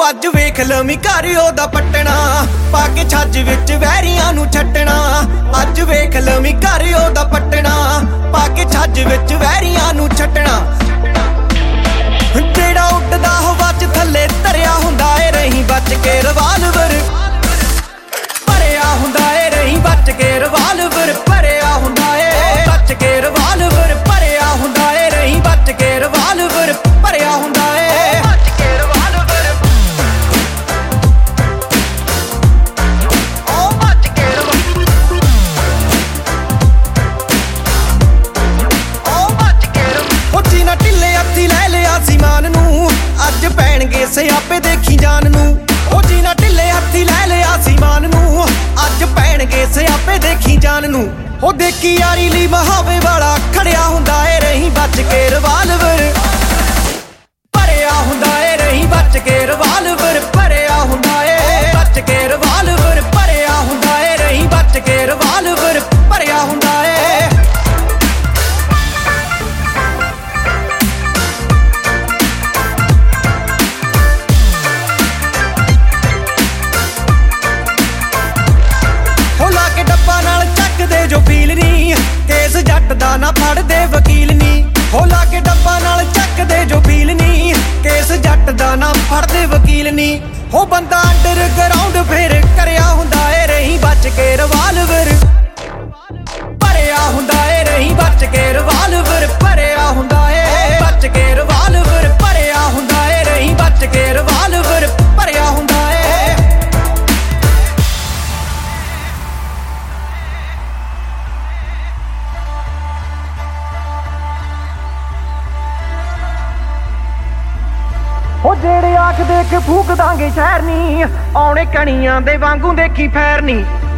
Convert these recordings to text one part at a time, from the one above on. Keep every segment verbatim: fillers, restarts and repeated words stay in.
अज वेख लवी घर ओदा पट्टना, पाके छज विच वैरियां नू छड्डना। अज वेख लवी घर ओदा पट्टना, पाके छज विच वैरियां नू छड्डना। जेड़ा उड्डदा हवा च थल्ले धरिया हुंदा ए, रही बच के रिवाल्वर भरिया हुंदा ए, रही बच के रिवाल्वर भरिया हुंदा ए, बच के रिवाल्वर भरिया हुंदा ए, रही बच के रिवाल्वर भरिया हुंदा ए। अज पैणगे सियापे देखी जान नू, ओ जीना ढिले हत्थी लै लिया सी मान नू। अज पैणगे सियापे देखी जान नू, ओ देखी यारी ली बहावे वाला खड़िया हुंदा ए, रही बच के रिवाल्वर भरिया हुंदा ए, रही बच के रिवाल्वर भरिया हुंदा ए, बच के रिवाल्वर भरिया हुंदा ए, रही बच के रिवाल्वर भरिया हुंदा ए। जो फील नी केस जट दा ना फड़ दे वकील नी, हो ला के डब्बा नाल चक दे जो फील नी केस जट दा ना फड़ दे वकील नी। हो बंदा अंडर ग्राउंड फिर करया हुंदा ए, रही बच के रिवाल्वर भरिया हुंदा ए, रही बच के रिवाल्वर भरिया हुंदा ए, बच के रिवाल्वर भरिया हुंदा ए, रही बच के रिवाल्वर भरिया हुंदा ए। हो जेड़े आख देख फूक दांगे शहर नी, आउणे कणियां दे वांगू देखी फैरनी।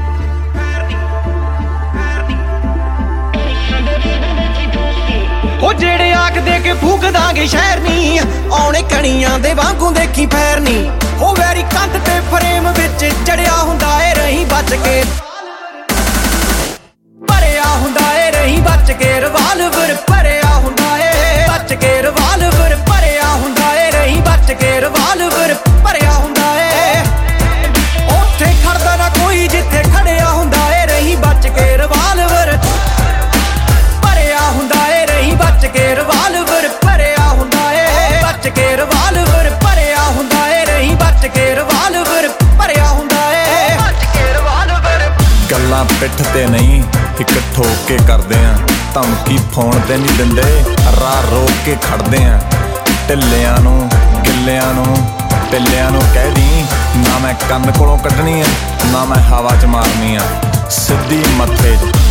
हो जेड़े आख देख फूक दांगे शहर नी, आउणे कणियां दे वांगू देखी फैरनी। हो वैरी कंध ते फ्रेम विच चढ़िया हुंदा ए, रही बच के भरिया हुंदा ए, रही बच के रिवाल्वर भरिया हुंदा ए, बच के रिवाल्वर भरिया हुंदा ए, रही बच के रिवाल्वर भरिया हुंदा ए। उत्थे खड़दा ना कोई जिथे खड़िया हुंदा ए, रही बच के रिवाल्वर भरिया हुंदा ए, रही बच के रिवाल्वर भरिया हुंदा ए, बच के रिवाल्वर भरिया हुंदा ए, रही बच के रिवाल्वर भरिया हुंदा ए, बच के रिवाल्वर। गल्लां पिठ ते नहीं इक ठोक के करदे आ, धमकी फोन ते नहीं दिंदे, राह रोक के खड़दे आ। ढिल्लियां नू गिल्लियां नू ढिल्लियां नू कह दी ना मैं कंध कोलों कड्ढनी आ, ना मैं हवा च मारनी आ, सिद्धी मत्थे च